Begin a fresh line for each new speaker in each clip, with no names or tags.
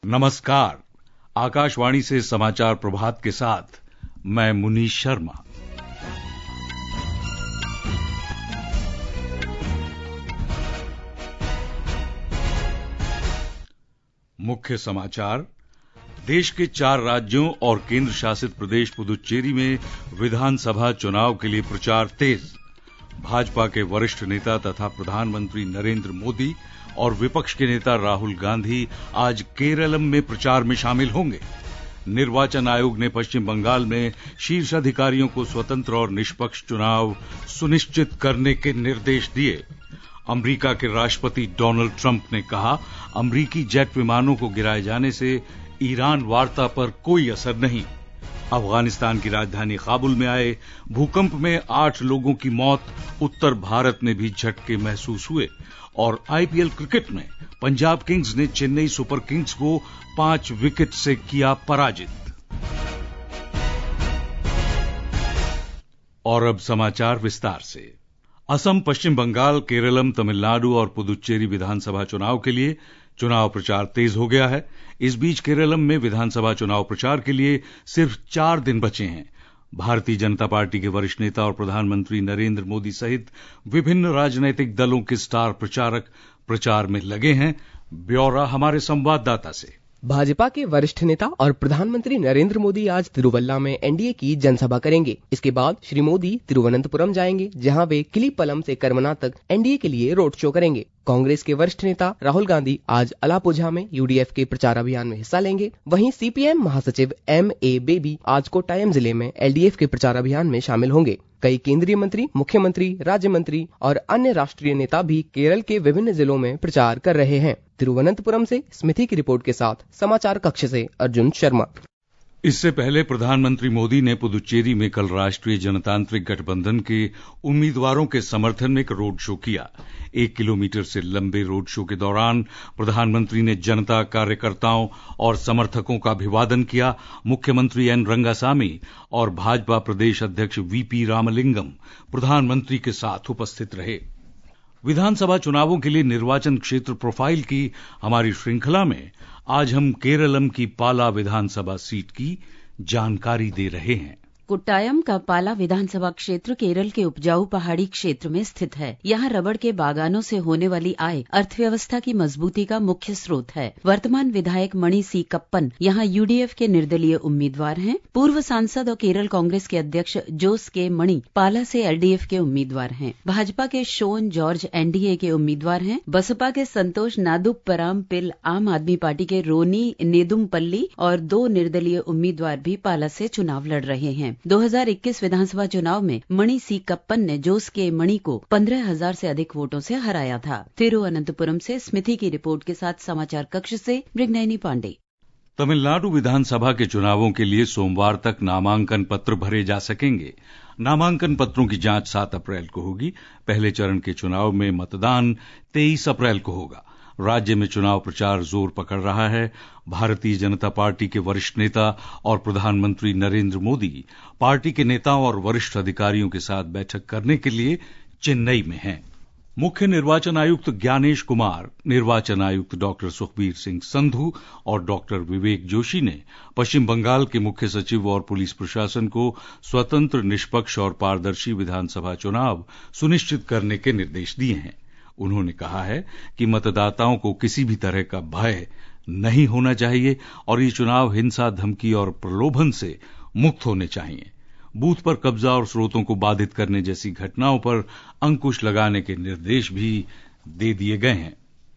नमस्कार। आकाशवाणी से समाचार प्रभात के साथ मैं मुनीश शर्मा। मुख्य समाचार। देश के 4 राज्यों और केंद्र शासित प्रदेश पुदुच्चेरी में विधानसभा चुनाव के लिए प्रचार तेज। भाजपा के वरिष्ठ नेता तथा प्रधानमंत्री नरेंद्र मोदी और विपक्ष के नेता राहुल गांधी आज केरलम में प्रचार में शामिल होंगे। निर्वाचन आयोग ने पश्चिम बंगाल में शीर्ष अधिकारियों को स्वतंत्र और निष्पक्ष चुनाव सुनिश्चित करने के निर्देश दिए। अमेरिका के राष्ट्रपति डोनाल्ड ट्रंप ने कहा, अमेरिकी जेट विमानों को गिराए जाने से ईरान वार्ता पर कोई असर नहीं। अफगानिस्तान की राजधानी काबुल में आए भूकंप में 8 लोगों की मौत। उत्तर भारत में भी झटके महसूस हुए। और आईपीएल क्रिकेट में पंजाब किंग्स ने चेन्नई सुपर किंग्स को 5 विकेट से किया पराजित। और अब समाचार विस्तार से। असम, पश्चिम बंगाल, केरलम, तमिलनाडु और पुदुच्चेरी विधानसभा चुनाव के लिए चुनाव प्रचार तेज हो गया है। इस बीच केरलम में विधानसभा चुनाव प्रचार के लिए सिर्फ 4 दिन बचे हैं। भारतीय जनता पार्टी के वरिष्ठ नेता और प्रधानमंत्री नरेंद्र मोदी सहित विभिन्न राजनीतिक दलों के स्टार प्रचारक प्रचार में लगे हैं। ब्यौरा हमारे संवाददाता से।
भाजपा के वरिष्ठ नेता और प्रधानमंत्री नरेंद्र मोदी आज तिरुवल्ला में एनडीए की जनसभा करेंगे। इसके बाद श्री मोदी तिरुवनंतपुरम जाएंगे, जहां वे किलीपलम से करमना तक एनडीए के लिए रोड शो करेंगे। कांग्रेस के वरिष्ठ नेता राहुल गांधी आज अलापुझा में यूडीएफ के प्रचार अभियान में हिस्सा लेंगे। वहीं सीपीएम महासचिव एम.ए. बेबी आज कोट्टायम जिले में एलडीएफ के प्रचार अभियान में शामिल होंगे। कई केंद्रीय मंत्री, मुख्यमंत्री, राज्य मंत्री और अन्य राष्ट्रीय नेता भी केरल के विभिन्न जिलों में प्रचार कर रहे हैं। तिरुवनंतपुरम से स्मिति की रिपोर्ट के साथ समाचार कक्ष से अर्जुन शर्मा।
इससे पहले प्रधानमंत्री मोदी ने पुदुच्चेरी में कल राष्ट्रीय जनतांत्रिक गठबंधन के उम्मीदवारों के समर्थन में एक रोड शो किया। 1 किलोमीटर से लंबे रोड शो के दौरान प्रधानमंत्री ने जनता, कार्यकर्ताओं और समर्थकों का अभिवादन किया। मुख्यमंत्री एन रंगासामी और भाजपा प्रदेश अध्यक्ष वीपी रामलिंगम प्रधानमंत्री के साथ उपस्थित रहे। विधानसभा चुनावों के लिए निर्वाचन क्षेत्र प्रोफाइल की हमारी श्रृंखला में आज हम केरलम की पाला विधानसभा सीट की जानकारी दे रहे हैं।
कोट्टायम का पाला विधानसभा क्षेत्र केरल के उपजाऊ पहाड़ी क्षेत्र में स्थित है। यहाँ रबड़ के बागानों से होने वाली आय अर्थव्यवस्था की मजबूती का मुख्य स्रोत है। वर्तमान विधायक मणि सी कप्पन यहाँ यूडीएफ के निर्दलीय उम्मीदवार हैं। पूर्व सांसद और केरल कांग्रेस के अध्यक्ष जोस के मणि पाला से एलडीएफ के उम्मीदवार हैं। भाजपा के शोन जॉर्ज एनडीए के उम्मीदवार हैं। बसपा के संतोष नादुपराम पिल, आम आदमी पार्टी के रोनी नेदुमपल्ली और 2 निर्दलीय उम्मीदवार भी पाला से चुनाव लड़ रहे हैं। 2021 विधानसभा चुनाव में मणि सी कप्पन ने जोस के मणि को 15,000 से अधिक वोटों से हराया था। तिरुवनंतपुरम से स्मिति की रिपोर्ट के साथ समाचार कक्ष से मृगनयनी पांडे।
तमिलनाडु विधानसभा के चुनावों के लिए सोमवार तक नामांकन पत्र भरे जा सकेंगे। नामांकन पत्रों की जांच 7 अप्रैल को होगी। पहले चरण के चुनाव में मतदान 23 अप्रैल को होगा। राज्य में चुनाव प्रचार जोर पकड़ रहा है। भारतीय जनता पार्टी के वरिष्ठ नेता और प्रधानमंत्री नरेंद्र मोदी पार्टी के नेताओं और वरिष्ठ अधिकारियों के साथ बैठक करने के लिए चेन्नई में हैं। मुख्य निर्वाचन आयुक्त ज्ञानेश कुमार, निर्वाचन आयुक्त डॉक्टर सुखबीर सिंह संधू और डॉक्टर विवेक जोशी ने पश्चिम बंगाल के मुख्य सचिव और पुलिस प्रशासन को स्वतंत्र, निष्पक्ष और पारदर्शी विधानसभा चुनाव सुनिश्चित करने के निर्देश दिए हैं। उन्होंने कहा है कि मतदाताओं को किसी भी तरह का भय नहीं होना चाहिए और ये चुनाव हिंसा, धमकी और प्रलोभन से मुक्त होने चाहिए। बूथ पर कब्जा और स्रोतों को बाधित करने जैसी घटनाओं पर अंकुश लगाने के निर्देश भी दे दिए गए हैं।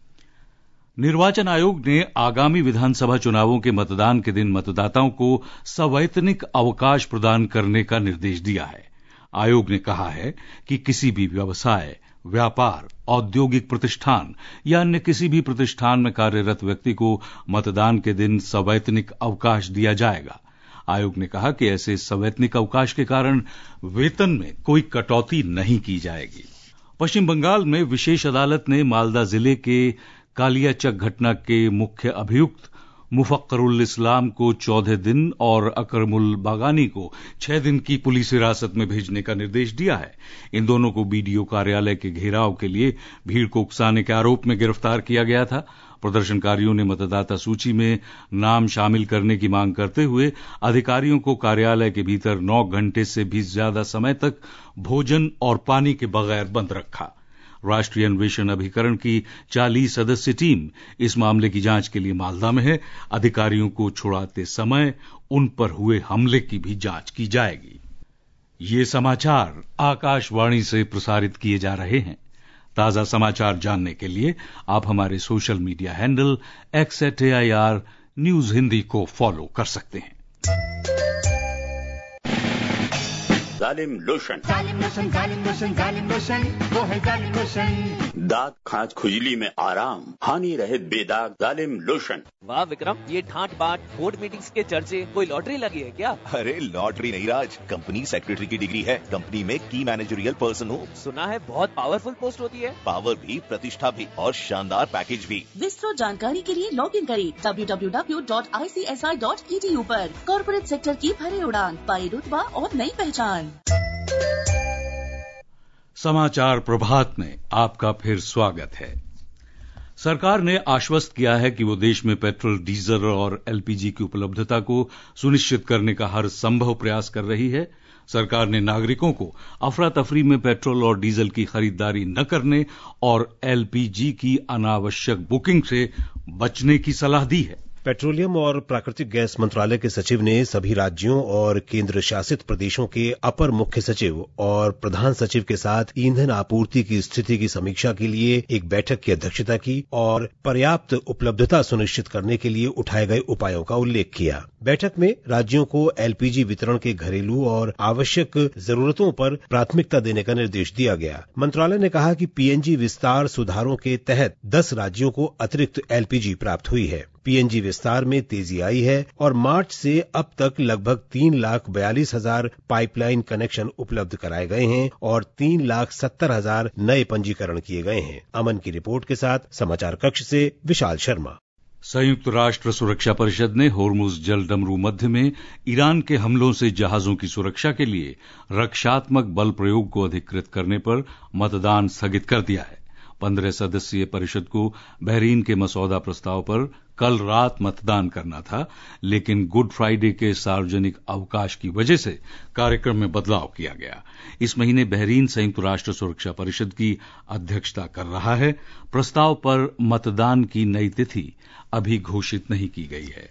निर्वाचन आयोग ने आगामी विधानसभा चुनावों के मतदान के दिन मतदाताओं को सवैतनिक अवकाश प्रदान करने का निर्देश दिया है। आयोग ने कहा है कि किसी भी व्यवसाय, व्यापार, औद्योगिक प्रतिष्ठान या अन्य किसी भी प्रतिष्ठान में कार्यरत व्यक्ति को मतदान के दिन सवैतनिक अवकाश दिया जाएगा। आयोग ने कहा कि ऐसे सवैतनिक अवकाश के कारण वेतन में कोई कटौती नहीं की जाएगी। पश्चिम बंगाल में विशेष अदालत ने मालदा जिले के कालियाचक घटना के मुख्य अभियुक्त मुफक्करुल इस्लाम को 14 दिन और अकरमुल बागानी को 6 दिन की पुलिस हिरासत में भेजने का निर्देश दिया है। इन दोनों को बीडीओ कार्यालय के घेराव के लिए भीड़ को उकसाने के आरोप में गिरफ्तार किया गया था। प्रदर्शनकारियों ने मतदाता सूची में नाम शामिल करने की मांग करते हुए अधिकारियों को कार्यालय के भीतर 9 घंटे से भी ज्यादा समय तक भोजन और पानी के बगैर बंद रखा। राष्ट्रीय अन्वेषण अभिकरण की 40 सदस्यीय टीम इस मामले की जांच के लिए मालदा में है। अधिकारियों को छुड़ाते समय उन पर हुए हमले की भी जांच की जाएगी। ये समाचार आकाशवाणी से प्रसारित किए जा रहे हैं। ताजा समाचार जानने के लिए आप हमारे social media handle @AIR news Hindi को फॉलो कर सकते हैं।
जालिम लोशन,
जालिम लोशन, जालिम लोशन, जालिम लोशन, वो है जालिम लोशन।
दाग खाज खुजली में आराम, हानि रहित बेदाग जालिम लोशन।
वाह विक्रम, ये ठाट बाट बोर्ड मीटिंग्स के चर्चे, कोई लॉटरी लगी है क्या?
अरे लॉटरी नहीं राज, कंपनी सेक्रेटरी की डिग्री है, कंपनी में की मैनेजरियल पर्सन हूँ।
सुना है बहुत पावरफुल पोस्ट होती है।
पावर भी, प्रतिष्ठा भी और शानदार पैकेज भी।
विस्तृत जानकारी के लिए लॉग इन करें www.icsi.edu पर। कॉर्पोरेट सेक्टर की भरे उड़ान, पाई रुतबा और नई पहचान।
समाचार प्रभात में आपका फिर स्वागत है। सरकार ने आश्वस्त किया है कि वो देश में पेट्रोल, डीजल और एलपीजी की उपलब्धता को सुनिश्चित करने का हर संभव प्रयास कर रही है। सरकार ने नागरिकों को अफरा तफरी में पेट्रोल और डीजल की खरीदारी न करने और एलपीजी की अनावश्यक बुकिंग से बचने की सलाह दी है।
पेट्रोलियम और प्राकृतिक गैस मंत्रालय के सचिव ने सभी राज्यों और केंद्र शासित प्रदेशों के अपर मुख्य सचिव और प्रधान सचिव के साथ ईंधन आपूर्ति की स्थिति की समीक्षा के लिए एक बैठक की अध्यक्षता की और पर्याप्त उपलब्धता सुनिश्चित करने के लिए उठाए गए उपायों का उल्लेख किया। बैठक में राज्यों को एलपीजी वितरण के घरेलू और आवश्यक जरूरतों पर प्राथमिकता देने का निर्देश दिया गया। मंत्रालय ने कहा कि पीएनजी विस्तार सुधारों के तहत 10 राज्यों को अतिरिक्त एलपीजी प्राप्त हुई है। पीएनजी विस्तार में तेजी आई है और मार्च से अब तक लगभग 3,42,000 पाइपलाइन कनेक्शन उपलब्ध कराए गए हैं और 3,70,000 नए पंजीकरण किए गए हैं। अमन की रिपोर्ट के साथ समाचार कक्ष से विशाल शर्मा।
संयुक्त राष्ट्र सुरक्षा परिषद ने होर्मुज जल डमरू मध्य में ईरान के हमलों से जहाजों की सुरक्षा के लिए रक्षात्मक बल प्रयोग को अधिकृत करने पर मतदान स्थगित कर दिया है। 15 सदस्यीय परिषद को बहरीन के मसौदा प्रस्ताव पर कल रात मतदान करना था, लेकिन गुड फ्राइडे के सार्वजनिक अवकाश की वजह से कार्यक्रम में बदलाव किया गया। इस महीने बहरीन संयुक्त राष्ट्र सुरक्षा परिषद की अध्यक्षता कर रहा है। प्रस्ताव पर मतदान की नई तिथि अभी घोषित नहीं की गई है।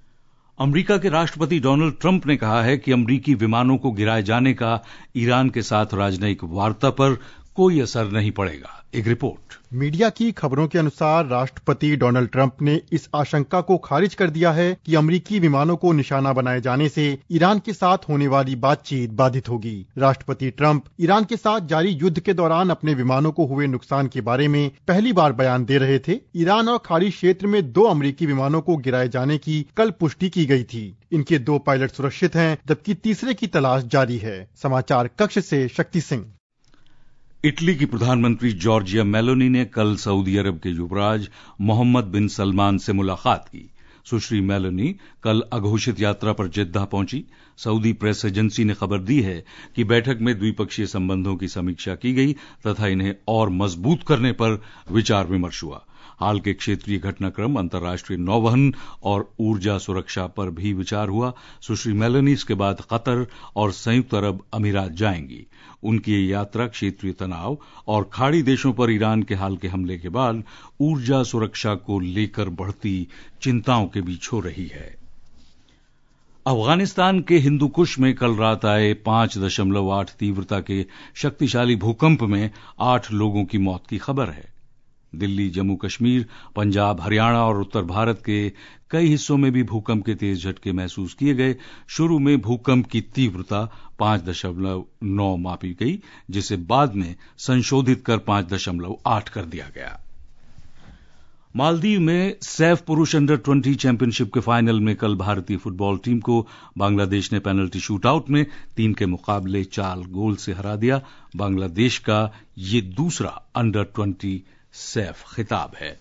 अमेरिका के राष्ट्रपति डोनाल्ड ट्रंप ने कहा है कि अमेरिकी विमानों को गिराए जाने का ईरान के साथ राजनयिक वार्ता पर कोई असर नहीं पड़ेगा। एक रिपोर्ट।
मीडिया की खबरों के अनुसार राष्ट्रपति डोनाल्ड ट्रंप ने इस आशंका को खारिज कर दिया है कि अमेरिकी विमानों को निशाना बनाए जाने से ईरान के साथ होने वाली बातचीत बाधित होगी। राष्ट्रपति ट्रंप ईरान के साथ जारी युद्ध के दौरान अपने विमानों को हुए नुकसान के बारे में पहली बार बयान दे रहे थे। ईरान और खाड़ी क्षेत्र में 2 अमेरिकी विमानों को गिराए जाने की कल पुष्टि की गई थी। इनके 2 पायलट सुरक्षित हैं, जबकि तीसरे की तलाश जारी है। समाचार कक्ष से शक्ति सिंह।
इटली की प्रधानमंत्री जॉर्जिया मेलोनी ने कल सऊदी अरब के युवराज मोहम्मद बिन सलमान से मुलाकात की। सुश्री मेलोनी कल अघोषित यात्रा पर जेद्दाह पहुंची। सऊदी प्रेस एजेंसी ने खबर दी है कि बैठक में द्विपक्षीय संबंधों की समीक्षा की गई तथा इन्हें और मजबूत करने पर विचार विमर्श हुआ। हाल के क्षेत्रीय घटनाक्रम, अंतर्राष्ट्रीय नौवहन और ऊर्जा सुरक्षा पर भी विचार हुआ। सुश्री मेलोनी इसके बाद कतर और संयुक्त अरब अमीरात जाएंगी। उनकी ये यात्रा क्षेत्रीय तनाव और खाड़ी देशों पर ईरान के हाल के हमले के बाद ऊर्जा सुरक्षा को लेकर बढ़ती चिंताओं के बीच हो रही है। अफगानिस्तान के हिंदुकुश में कल रात आए 5.8 तीव्रता के शक्तिशाली भूकंप में 8 लोगों की मौत की खबर है। दिल्ली, जम्मू कश्मीर, पंजाब, हरियाणा और उत्तर भारत के कई हिस्सों में भी भूकंप के तेज झटके महसूस किए गए। शुरू में भूकंप की तीव्रता 5.9 मापी गई, जिसे बाद में संशोधित कर 5.8 कर दिया गया। मालदीव में सैफ पुरुष अंडर 20 चैंपियनशिप के फाइनल में कल भारतीय फुटबॉल टीम को बांग्लादेश ने पेनल्टी शूटआउट में 3 के मुकाबले 4 गोल से हरा दिया। बांग्लादेश का ये दूसरा अंडर 20 सैफ खिताब है।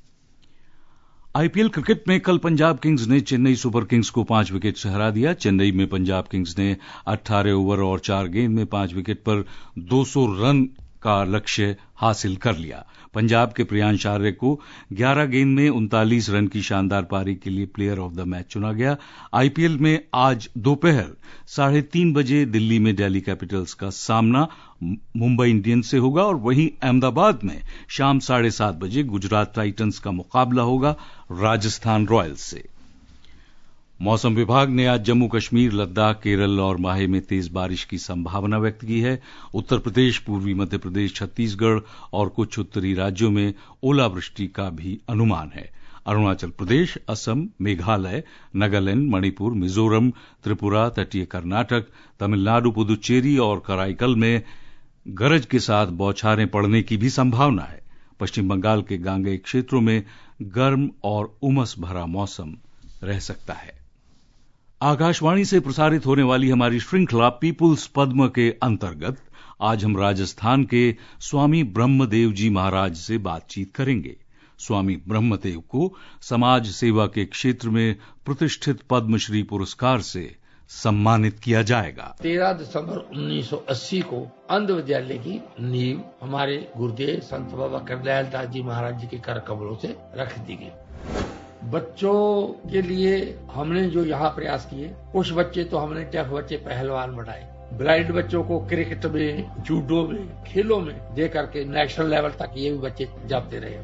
आईपीएल क्रिकेट में कल पंजाब किंग्स ने चेन्नई सुपर किंग्स को 5 विकेट से हरा दिया। चेन्नई में पंजाब किंग्स ने 18 ओवर और 4 गेंद में 5 विकेट पर 200 रन का लक्ष्य हासिल कर लिया। पंजाब के प्रियांश आर्य को 11 गेंद में 39 रन की शानदार पारी के लिए प्लेयर ऑफ द मैच चुना गया। आईपीएल में आज दोपहर 3:30 बजे दिल्ली में दिल्ली कैपिटल्स का सामना मुंबई इंडियंस से होगा और वहीं अहमदाबाद में शाम 7:30 बजे गुजरात टाइटंस का मुकाबला होगा राजस्थान रॉयल्स से। मौसम विभाग ने आज जम्मू कश्मीर, लद्दाख, केरल और माहे में तेज बारिश की संभावना व्यक्त की है। उत्तर प्रदेश, पूर्वी मध्य प्रदेश, छत्तीसगढ़ और कुछ उत्तरी राज्यों में ओलावृष्टि का भी अनुमान है। अरुणाचल प्रदेश, असम, मेघालय, नागालैंड, मणिपुर, मिजोरम, त्रिपुरा, तटीय कर्नाटक, तमिलनाडु, पुदुचेरी और कराईकल में गरज के साथ बौछारें पड़ने की भी संभावना है। पश्चिम बंगाल के गांगेय क्षेत्रों में गर्म और उमस भरा मौसम रह सकता है। आकाशवाणी से प्रसारित होने वाली हमारी श्रृंखला पीपुल्स पद्म के अंतर्गत आज हम राजस्थान के स्वामी ब्रह्मदेव जी महाराज से बातचीत करेंगे। स्वामी ब्रह्मदेव को समाज सेवा के क्षेत्र में प्रतिष्ठित पद्मश्री पुरस्कार से सम्मानित किया जाएगा।
13 दिसंबर 1980 को अंध विद्यालय की नींव हमारे गुरुदेव संत बाबा करदयाल दास जी महाराज जी के कर कमलों से रख दी गई। बच्चों के लिए हमने जो यहाँ प्रयास किए, कुछ बच्चे तो हमने डेफ बच्चे पहलवान बनाए, ब्लाइंड बच्चों को क्रिकेट में, जूडो में, खेलों में दे करके नेशनल लेवल तक ये भी बच्चे जाते रहे।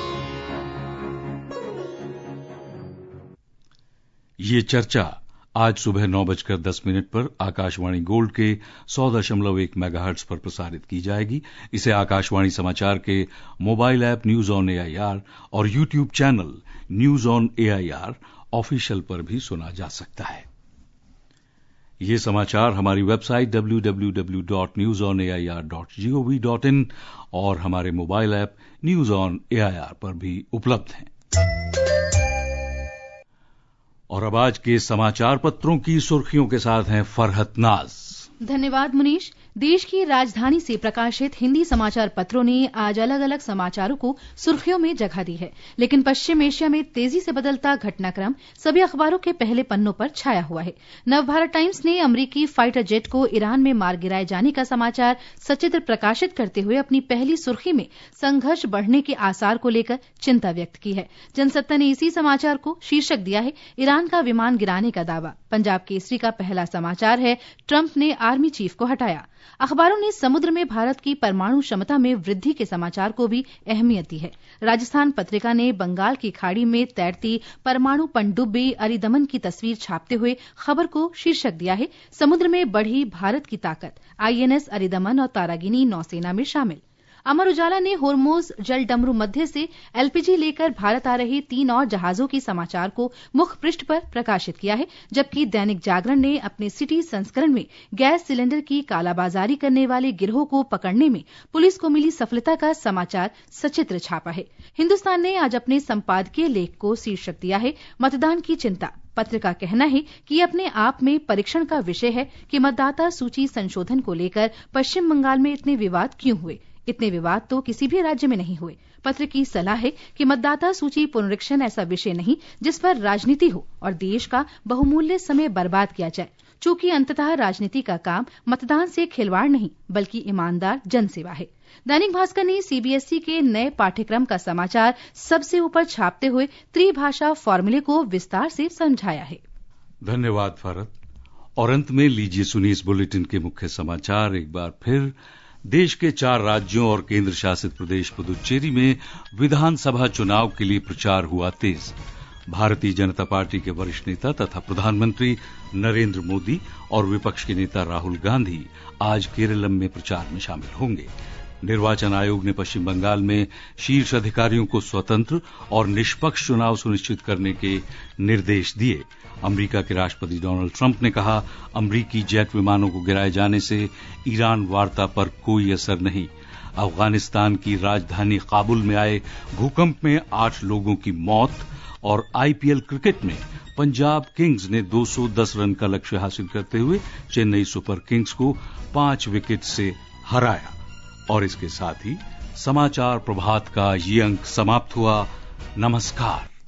ये चर्चा आज सुबह 9:10 पर आकाशवाणी गोल्ड के 100.1 मेगाहर्ट्ज पर प्रसारित की जाएगी। इसे आकाशवाणी समाचार के mobile app news on AIR और YouTube channel news on AIR official पर भी सुना जा सकता है। ये समाचार हमारी वेबसाइट www.newsonair.gov.in और हमारे mobile app news on AIR पर भी उपलब्ध हैं। और अब आज के समाचार पत्रों की सुर्खियों के साथ हैं फरहत नाज।
धन्यवाद मुनीश। देश की राजधानी से प्रकाशित हिंदी समाचार पत्रों ने आज अलग अलग समाचारों को सुर्खियों में जगह दी है, लेकिन पश्चिम एशिया में तेजी से बदलता घटनाक्रम सभी अखबारों के पहले पन्नों पर छाया हुआ है। नवभारत टाइम्स ने अमेरिकी फाइटर जेट को ईरान में मार गिराए जाने का समाचार सचित्र प्रकाशित करते हुए अपनी पहली सुर्खी में संघर्ष बढ़ने के आसार को लेकर चिंता व्यक्त की है। जनसत्ता ने इसी समाचार को शीर्षक दिया है, ईरान का विमान गिराने का दावा। पंजाब केसरी का पहला समाचार है, ट्रंप ने आर्मी चीफ को हटाया। अखबारों ने समुद्र में भारत की परमाणु क्षमता में वृद्धि के समाचार को भी अहमियत दी है। राजस्थान पत्रिका ने बंगाल की खाड़ी में तैरती परमाणु पनडुब्बी अरिदमन की तस्वीर छापते हुए खबर को शीर्षक दिया है, समुद्र में बढ़ी भारत की ताकत, आईएनएस अरिदमन और तारागिनी नौसेना में शामिल। अमर उजाला ने होर्मुज जल डमरू मध्य से एलपीजी लेकर भारत आ रहे 3 और जहाजों के समाचार को मुख्य पृष्ठ पर प्रकाशित किया है, जबकि दैनिक जागरण ने अपने सिटी संस्करण में गैस सिलेंडर की कालाबाजारी करने वाले गिरोह को पकड़ने में पुलिस को मिली सफलता का समाचार सचित्र छापा है। हिन्दुस्तान ने आज अपने संपादकीय लेख को शीर्षक दिया है, मतदान की चिंता। पत्र का कहना है कि ये अपने आप में परीक्षण का विषय है कि मतदाता सूची संशोधन को लेकर पश्चिम बंगाल में इतने विवाद क्यों हुए। इतने विवाद तो किसी भी राज्य में नहीं हुए। पत्र की सलाह है कि मतदाता सूची पुनरीक्षण ऐसा विषय नहीं जिस पर राजनीति हो और देश का बहुमूल्य समय बर्बाद किया जाए, चूंकि अंततः राजनीति का काम मतदान से खिलवाड़ नहीं बल्कि ईमानदार जनसेवा है। दैनिक भास्कर ने सीबीएसई के नए पाठ्यक्रम का समाचार सबसे ऊपर छापते हुए त्रिभाषा फॉर्मूले को विस्तार से समझाया है।
धन्यवाद फरहत। और अंत में लीजिए सुनिए इस बुलेटिन के मुख्य समाचार एक बार फिर। देश के 4 राज्यों और केंद्र शासित प्रदेश पुदुचेरी में विधानसभा चुनाव के लिए प्रचार हुआ तेज। भारतीय जनता पार्टी के वरिष्ठ नेता तथा प्रधानमंत्री नरेंद्र मोदी और विपक्ष के नेता राहुल गांधी आज केरलम में प्रचार में शामिल होंगे। निर्वाचन आयोग ने पश्चिम बंगाल में शीर्ष अधिकारियों को स्वतंत्र और निष्पक्ष चुनाव सुनिश्चित करने के निर्देश दिए। अमेरिका के राष्ट्रपति डोनाल्ड ट्रंप ने कहा, अमेरिकी जेट विमानों को गिराए जाने से ईरान वार्ता पर कोई असर नहीं। अफगानिस्तान की राजधानी काबुल में आए भूकंप में 8 लोगों की मौत। और आईपीएल क्रिकेट में पंजाब किंग्स ने 210 रन का लक्ष्य हासिल करते हुए चेन्नई सुपर किंग्स को 5 विकेट से हराया। और इसके साथ ही समाचार प्रभात का ये अंक समाप्त हुआ। नमस्कार।